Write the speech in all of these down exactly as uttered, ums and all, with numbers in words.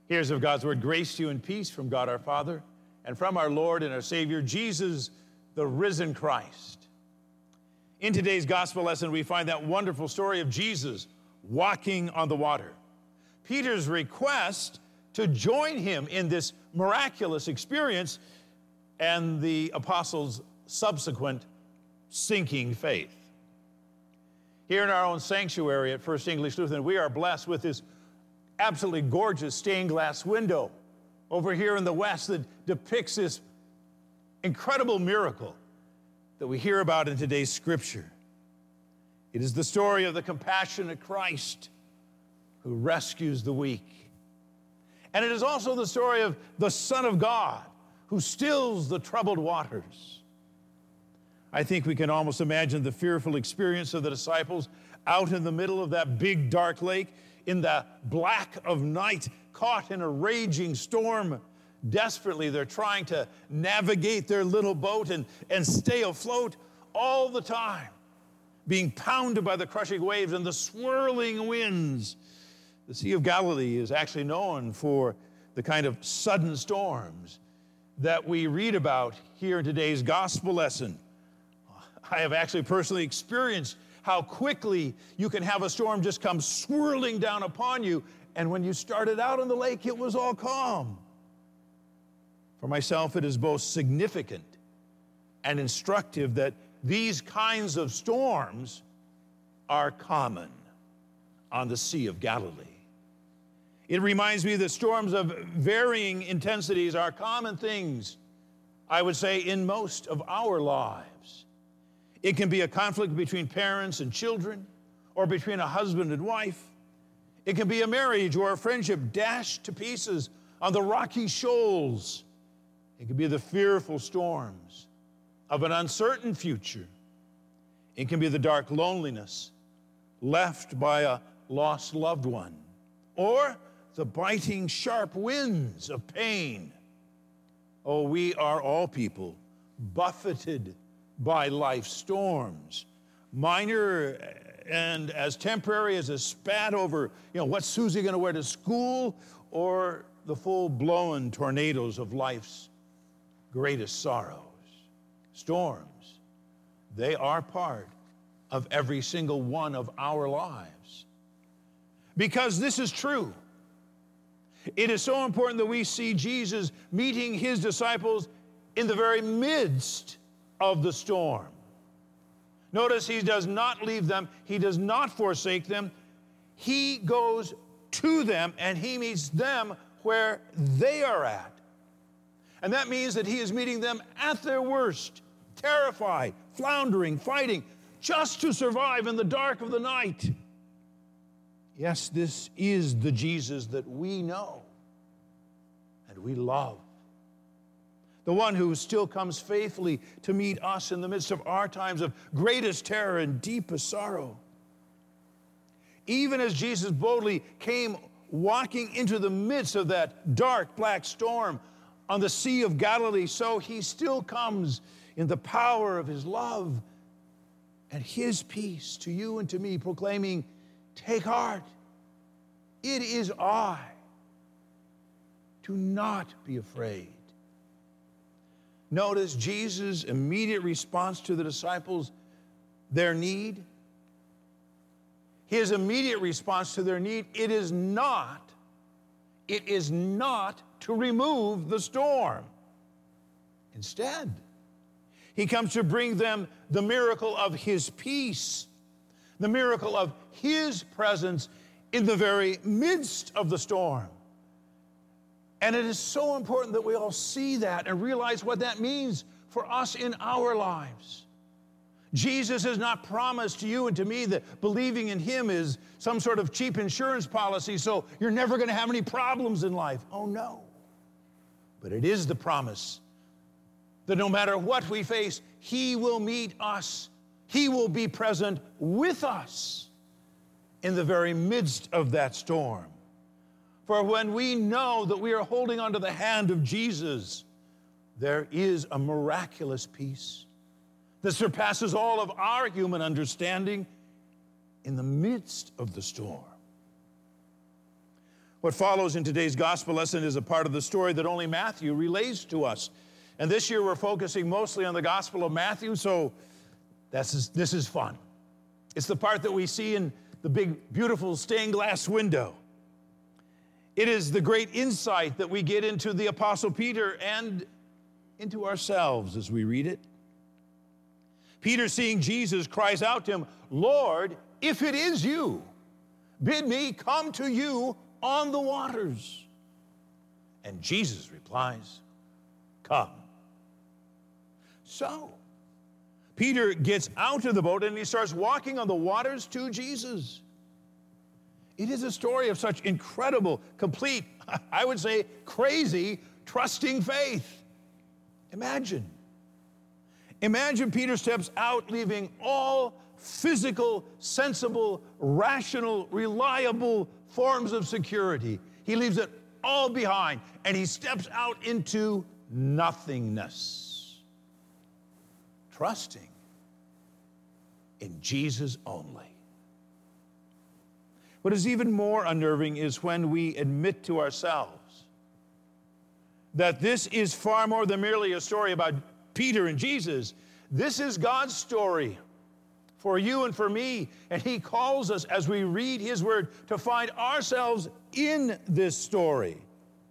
Here's of God's word, grace to you and peace from God our Father and from our Lord and our Savior, Jesus, the risen Christ. In today's gospel lesson, we find that wonderful story of Jesus walking on the water. Peter's request to join him in this miraculous experience and the apostles' subsequent sinking faith. Here in our own sanctuary at First English Lutheran, we are blessed with this absolutely gorgeous stained glass window over here in the west that depicts this incredible miracle that we hear about in today's scripture. It is the story of the compassionate Christ who rescues the weak. And it is also the story of the Son of God who stills the troubled waters. I think we can almost imagine the fearful experience of the disciples out in the middle of that big dark lake in the black of night, caught in a raging storm. Desperately, they're trying to navigate their little boat and, and stay afloat all the time, being pounded by the crushing waves and the swirling winds. The Sea of Galilee is actually known for the kind of sudden storms that we read about here in today's gospel lesson. I have actually personally experienced how quickly you can have a storm just come swirling down upon you, and when you started out on the lake, it was all calm. For myself, it is both significant and instructive that these kinds of storms are common on the Sea of Galilee. It reminds me that storms of varying intensities are common things, I would say, in most of our lives. It can be a conflict between parents and children, or between a husband and wife. It can be a marriage or a friendship dashed to pieces on the rocky shoals. It can be the fearful storms of an uncertain future. It can be the dark loneliness left by a lost loved one, or the biting sharp winds of pain. Oh, we are all people buffeted by life's storms, minor and as temporary as a spat over, you know, what's Susie going to wear to school, or the full-blown tornadoes of life's greatest sorrows. Storms, they are part of every single one of our lives. Because this is true. It is so important that we see Jesus meeting his disciples in the very midst of the storm. Notice he does not leave them. He does not forsake them. He goes to them and he meets them where they are at. And that means that he is meeting them at their worst, terrified, floundering, fighting, just to survive in the dark of the night. Yes, this is the Jesus that we know and we love. The one who still comes faithfully to meet us in the midst of our times of greatest terror and deepest sorrow. Even as Jesus boldly came walking into the midst of that dark black storm on the Sea of Galilee, so he still comes in the power of his love and his peace to you and to me, proclaiming, "Take heart, it is I. Do not be afraid." Notice Jesus' immediate response to the disciples, their need. His immediate response to their need, it is not, it is not to remove the storm. Instead, he comes to bring them the miracle of his peace, the miracle of his presence in the very midst of the storm. And it is so important that we all see that and realize what that means for us in our lives. Jesus has not promised to you and to me that believing in him is some sort of cheap insurance policy, so you're never going to have any problems in life. Oh, no. But it is the promise that no matter what we face, he will meet us. He will be present with us in the very midst of that storm. For when we know that we are holding onto the hand of Jesus, there is a miraculous peace that surpasses all of our human understanding in the midst of the storm. What follows in today's gospel lesson is a part of the story that only Matthew relays to us. And this year we're focusing mostly on the Gospel of Matthew, so this is, this is fun. It's the part that we see in the big, beautiful stained glass window. It is the great insight that we get into the Apostle Peter and into ourselves as we read it. Peter, seeing Jesus, cries out to him, "Lord, if it is you, bid me come to you on the waters." And Jesus replies, "Come." So, Peter gets out of the boat and he starts walking on the waters to Jesus. It is a story of such incredible, complete, I would say crazy, trusting faith. Imagine. Imagine Peter steps out, leaving all physical, sensible, rational, reliable forms of security. He leaves it all behind and he steps out into nothingness, trusting in Jesus only. What is even more unnerving is when we admit to ourselves that this is far more than merely a story about Peter and Jesus. This is God's story for you and for me, and he calls us as we read his word to find ourselves in this story.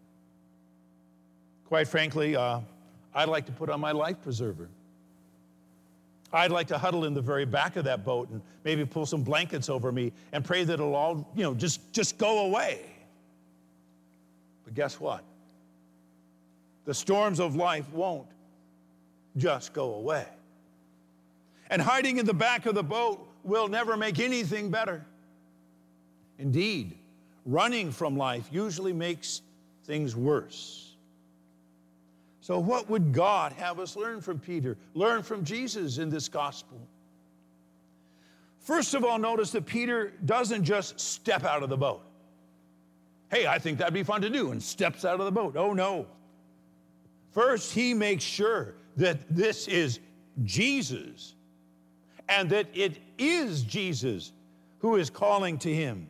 Quite frankly, uh, I'd like to put on my life preserver. I'd like to huddle in the very back of that boat and maybe pull some blankets over me and pray that it'll all, you know, just, just go away. But guess what? The storms of life won't just go away. And hiding in the back of the boat will never make anything better. Indeed, running from life usually makes things worse. So what would God have us learn from Peter, learn from Jesus in this gospel? First of all, notice that Peter doesn't just step out of the boat. Hey, I think that'd be fun to do, and steps out of the boat. Oh, no. First, he makes sure that this is Jesus and that it is Jesus who is calling to him.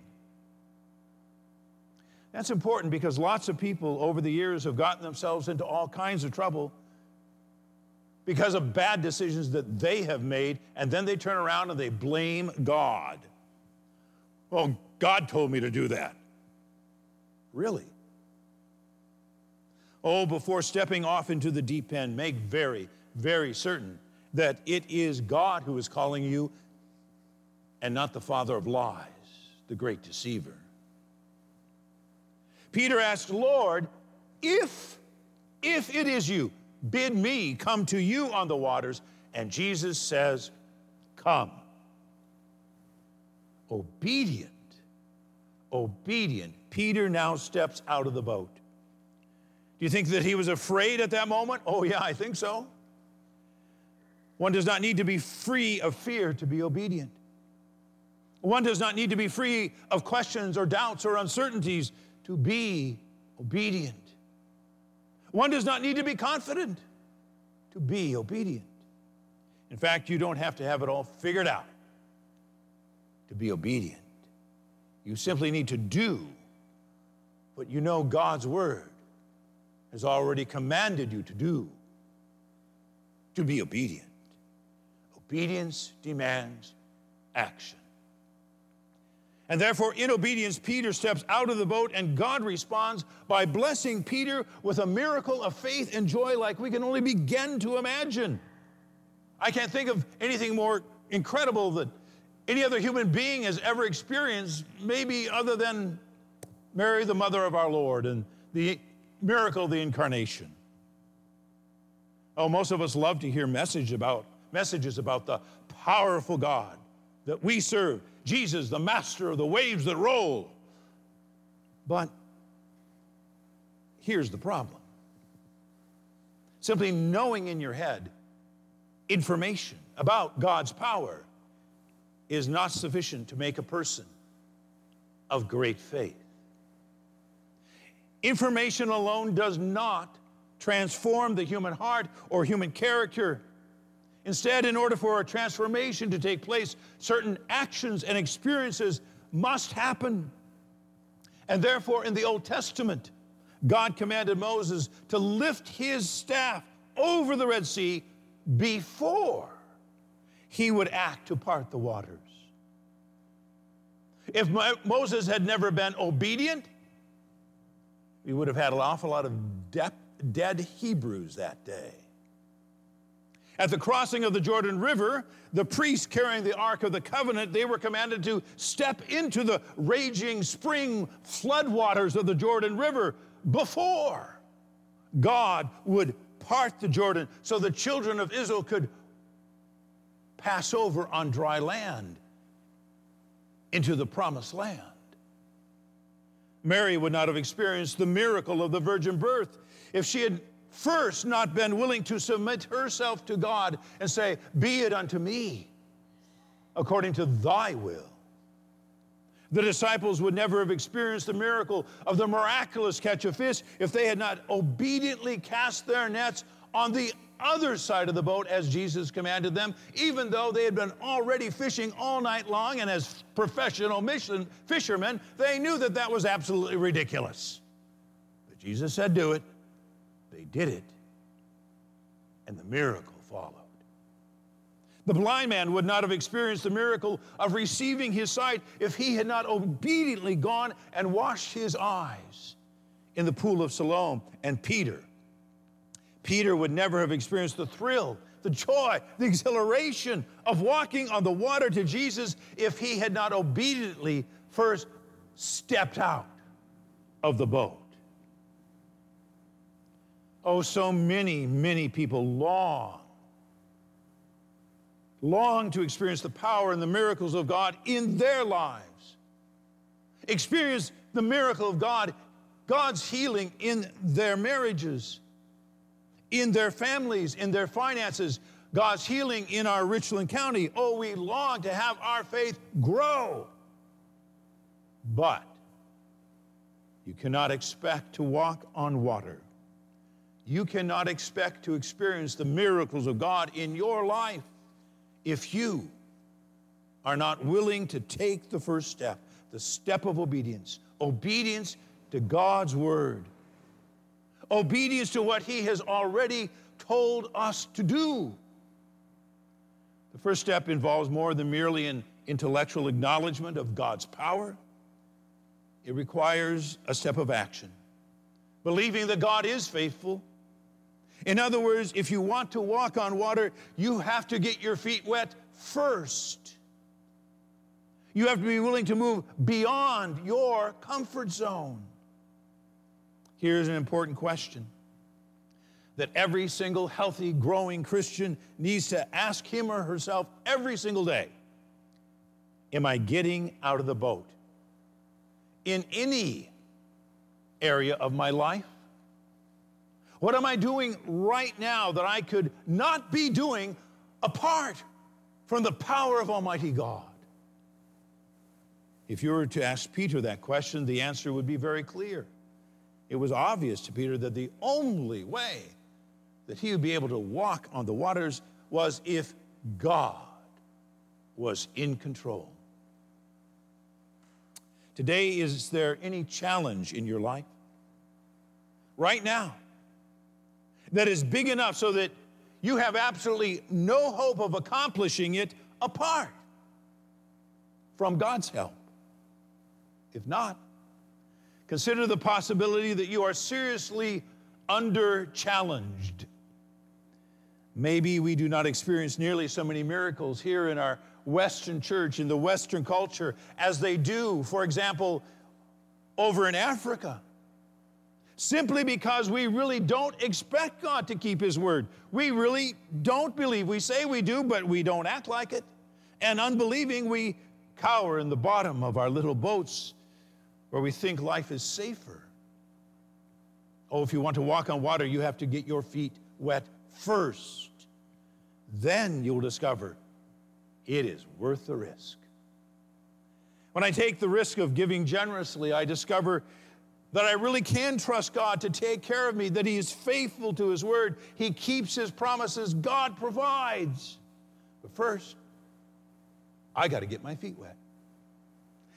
That's important because lots of people over the years have gotten themselves into all kinds of trouble because of bad decisions that they have made, and then they turn around and they blame God. Well, God told me to do that. Really? Oh, before stepping off into the deep end, make very, very certain that it is God who is calling you and not the father of lies, the great deceiver. Peter asked, "Lord, if, if it is you, bid me come to you on the waters." And Jesus says, "Come." Obedient, obedient. Peter now steps out of the boat. Do you think that he was afraid at that moment? Oh yeah, I think so. One does not need to be free of fear to be obedient. One does not need to be free of questions or doubts or uncertainties to be obedient. One does not need to be confident to be obedient. In fact, you don't have to have it all figured out to be obedient. You simply need to do what you know God's word has already commanded you to do, to be obedient. Obedience demands action. And therefore, in obedience, Peter steps out of the boat, and God responds by blessing Peter with a miracle of faith and joy like we can only begin to imagine. I can't think of anything more incredible that any other human being has ever experienced, maybe other than Mary, the mother of our Lord, and the miracle of the incarnation. Oh, most of us love to hear message about, messages about the powerful God that we serve, Jesus, the master of the waves that roll. But here's the problem. Simply knowing in your head information about God's power is not sufficient to make a person of great faith. Information alone does not transform the human heart or human character. Instead, in order for a transformation to take place, certain actions and experiences must happen. And therefore, in the Old Testament, God commanded Moses to lift his staff over the Red Sea before he would act to part the waters. If Mo- Moses had never been obedient, we would have had an awful lot of de- dead Hebrews that day. At the crossing of the Jordan River, the priests carrying the Ark of the Covenant, they were commanded to step into the raging spring floodwaters of the Jordan River before God would part the Jordan so the children of Israel could pass over on dry land into the promised land. Mary would not have experienced the miracle of the virgin birth if she had first not been willing to submit herself to God and say, "Be it unto me according to thy will." The disciples would never have experienced the miracle of the miraculous catch of fish if they had not obediently cast their nets on the other side of the boat as Jesus commanded them, even though they had been already fishing all night long, and as professional mission fishermen, they knew that that was absolutely ridiculous. But Jesus said, "Do it." They did it, and the miracle followed. The blind man would not have experienced the miracle of receiving his sight if he had not obediently gone and washed his eyes in the pool of Siloam. And Peter, Peter would never have experienced the thrill, the joy, the exhilaration of walking on the water to Jesus if he had not obediently first stepped out of the boat. Oh, so many, many people long, long to experience the power and the miracles of God in their lives. Experience the miracle of God, God's healing in their marriages, in their families, in their finances, God's healing in our Richland County. Oh, we long to have our faith grow. But you cannot expect to walk on water. You cannot expect to experience the miracles of God in your life if you are not willing to take the first step, the step of obedience. Obedience to God's word. Obedience to what he has already told us to do. The first step involves more than merely an intellectual acknowledgement of God's power. It requires a step of action, believing that God is faithful. In other words, if you want to walk on water, you have to get your feet wet first. You have to be willing to move beyond your comfort zone. Here's an important question that every single healthy, growing Christian needs to ask him or herself every single day. Am I getting out of the boat in any area of my life? What am I doing right now that I could not be doing apart from the power of Almighty God? If you were to ask Peter that question, the answer would be very clear. It was obvious to Peter that the only way that he would be able to walk on the waters was if God was in control. Today, is there any challenge in your life right now that is big enough so that you have absolutely no hope of accomplishing it apart from God's help? If not, consider the possibility that you are seriously under-challenged. Maybe we do not experience nearly so many miracles here in our Western church, in the Western culture, as they do, for example, over in Africa. Simply because we really don't expect God to keep his word. We really don't believe. We say we do, but we don't act like it. And unbelieving, we cower in the bottom of our little boats where we think life is safer. Oh, if you want to walk on water, you have to get your feet wet first. Then you'll discover it is worth the risk. When I take the risk of giving generously, I discover that I really can trust God to take care of me, that he is faithful to his word. He keeps his promises. God provides. But first, I got to get my feet wet.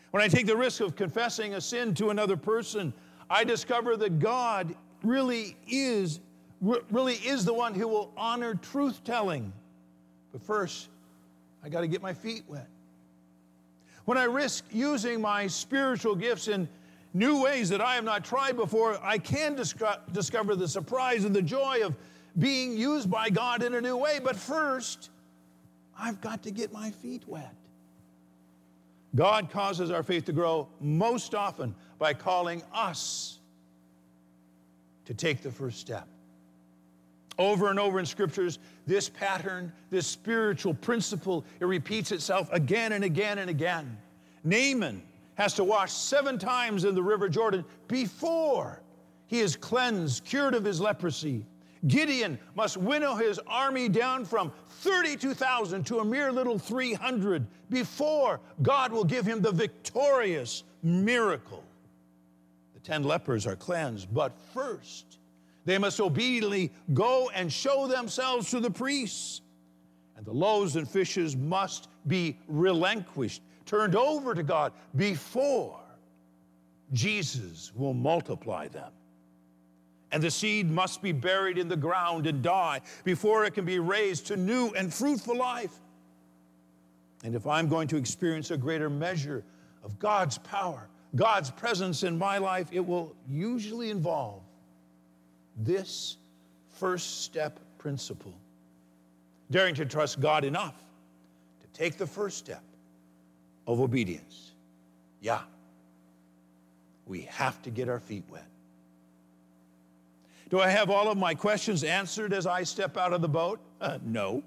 When I take the risk of confessing a sin to another person, I discover that God really is, really is the one who will honor truth-telling. But first, I got to get my feet wet. When I risk using my spiritual gifts in new ways that I have not tried before, I can disco- discover the surprise and the joy of being used by God in a new way. But first, I've got to get my feet wet. God causes our faith to grow most often by calling us to take the first step. Over and over in scriptures, this pattern, this spiritual principle, it repeats itself again and again and again. Naaman has to wash seven times in the river Jordan before he is cleansed, cured of his leprosy. Gideon must winnow his army down from thirty-two thousand to a mere little three hundred before God will give him the victorious miracle. The ten lepers are cleansed, but first they must obediently go and show themselves to the priests. And the loaves and fishes must be relinquished, turned over to God before Jesus will multiply them. And the seed must be buried in the ground and die before it can be raised to new and fruitful life. And if I'm going to experience a greater measure of God's power, God's presence in my life, it will usually involve this first step principle. Daring to trust God enough to take the first step of obedience. Yeah, we have to get our feet wet. Do I have all of my questions answered as I step out of the boat? Uh, no.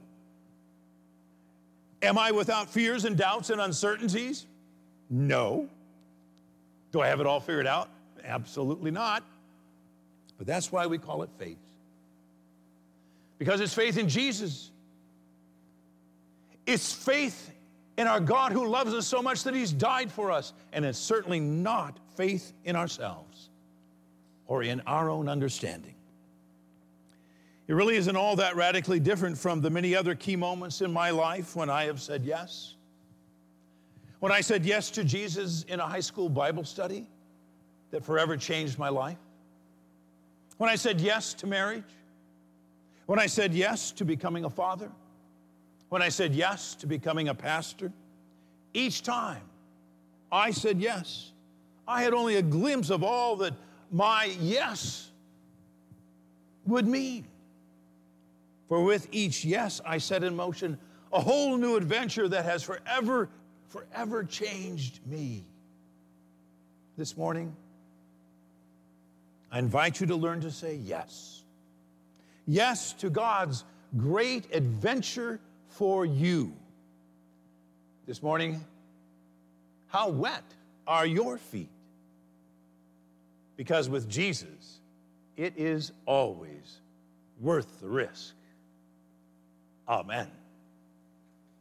Am I without fears and doubts and uncertainties? No. Do I have it all figured out? Absolutely not. But that's why we call it faith. Because it's faith in Jesus. It's faith in our God who loves us so much that he's died for us. And it's certainly not faith in ourselves or in our own understanding. It really isn't all that radically different from the many other key moments in my life when I have said yes. When I said yes to Jesus in a high school Bible study that forever changed my life. When I said yes to marriage. When I said yes to becoming a father. When I said yes to becoming a pastor. Each time I said yes, I had only a glimpse of all that my yes would mean. For with each yes, I set in motion a whole new adventure that has forever, forever changed me. This morning, I invite you to learn to say yes. Yes to God's great adventure for you. This morning, how wet are your feet? Because with Jesus, it is always worth the risk. Amen.